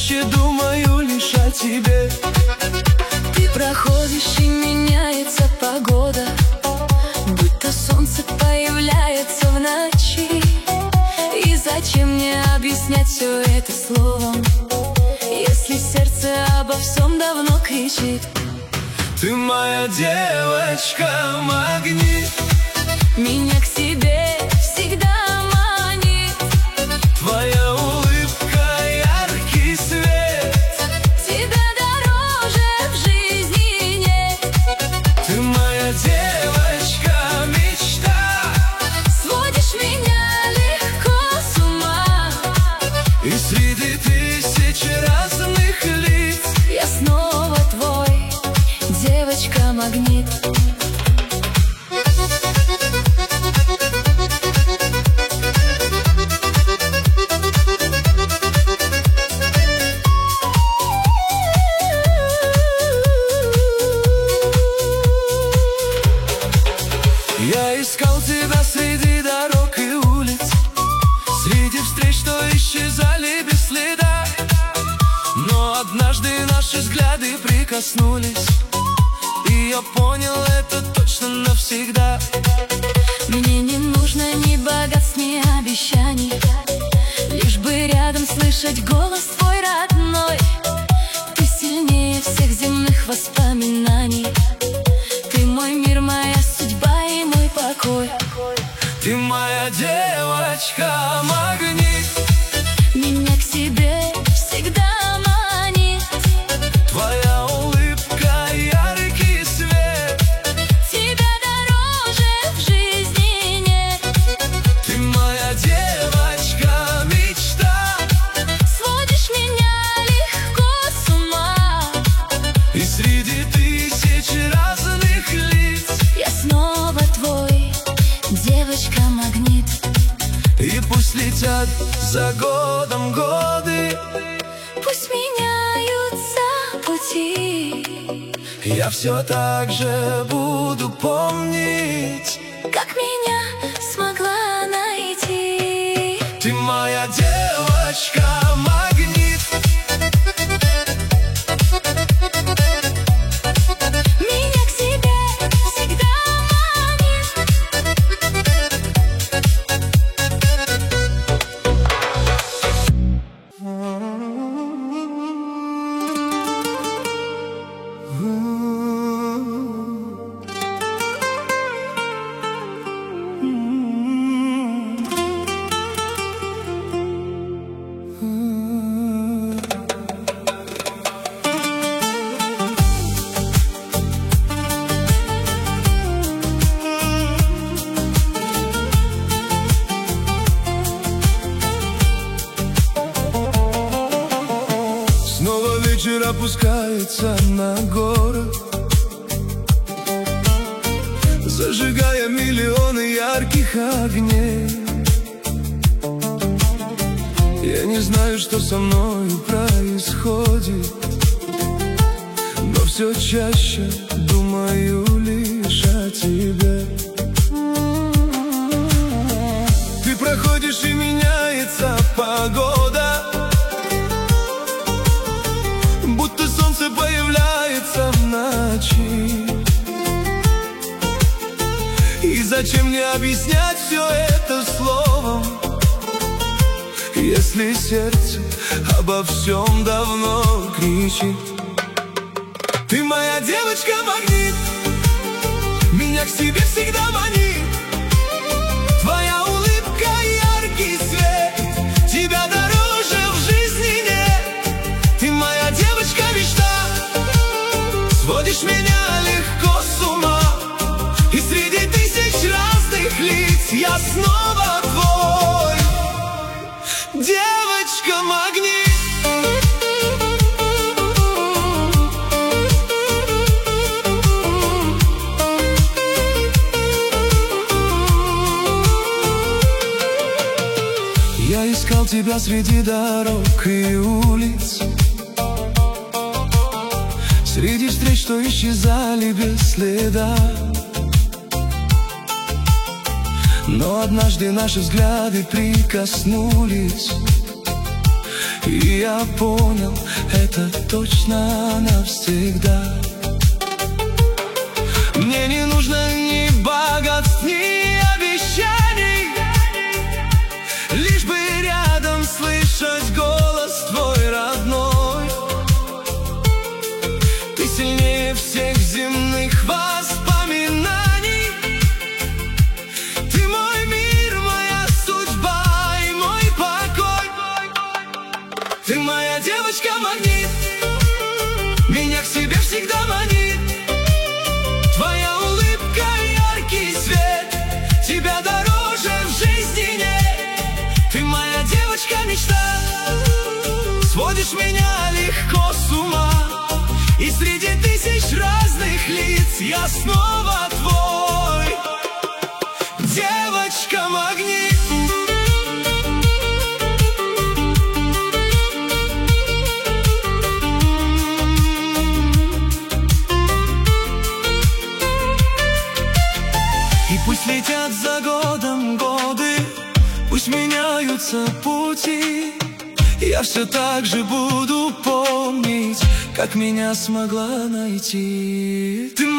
чаще думаю лишь о тебе. Ты проходишь и меняется погода, будто солнце появляется в ночи. И зачем мне объяснять все это словом, если сердце обо всем давно кричит? Ты моя девочка-магнит, меня к себе всегда манит. твоя улыбка яркий свет, Тебя дороже в жизни нет. ты моя девочка-мечта, Сводишь меня легко с ума, и среди тысячи разных лиц я снова твой, девочка-магнит. Я искал тебя среди дорог и улиц, среди встреч, что исчезали без следа. Но однажды наши взгляды прикоснулись, и я понял это точно навсегда. Мне не нужно ни богатств, ни обещаний, лишь бы рядом слышать голос твой родной. Ты сильнее всех земных воспоминаний, ты мой мир, моя судьба и мой покой. Ты моя девочка-магнит, Меня к себе всегда манит. твоя улыбка яркий свет, Тебя дороже в жизни нет. ты моя девочка-мечта, Сводишь меня легко с ума, и среди тысячи разных лиц я снова твой, девочка-магнит. и пусть летят за годом годы, Пусть меняются пути, я все так же буду помнить. как меня смогла найти. Ты моя девочка-магнит, Меня к себе всегда манит. Снова вечер опускается на город, зажигая миллионы ярких огней. Я не знаю, что со мною происходит, но все чаще думаю лишь о тебе. Ты проходишь и меняется погода, будто солнце появляется в ночи. И зачем мне объяснять все это словом, если сердце обо всем давно кричит? Ты моя девочка-магнит, меня к себе всегда манит. Твоя улыбка яркий свет, тебя дороже в жизни нет. Ты моя девочка-мечта, сводишь меня легко с ума, и среди тысяч разных лиц я снова твой, девочка-магнит. Я искал тебя среди дорог и улиц, среди встреч, что исчезали без следа. Но однажды наши взгляды прикоснулись, И я понял, это точно навсегда. Мне не нужно ни богатств, ни обещаний, лишь бы рядом слышать голос твой родной. Ты сильнее всех земных воспоминаний. Ты мой мир, моя судьба и мой покой. Ты моя девочка-магнит, меня к себе всегда манит. Твоя улыбка, яркий свет, тебя дороже в жизни нет. Ты моя девочка-мечта, сводишь меня легко с ума. И среди тысяч разных лиц я снова твой, девочка-магнит. Пусть летят за годом годы, пусть меняются пути, я все так же буду помнить, как меня смогла найти. Ты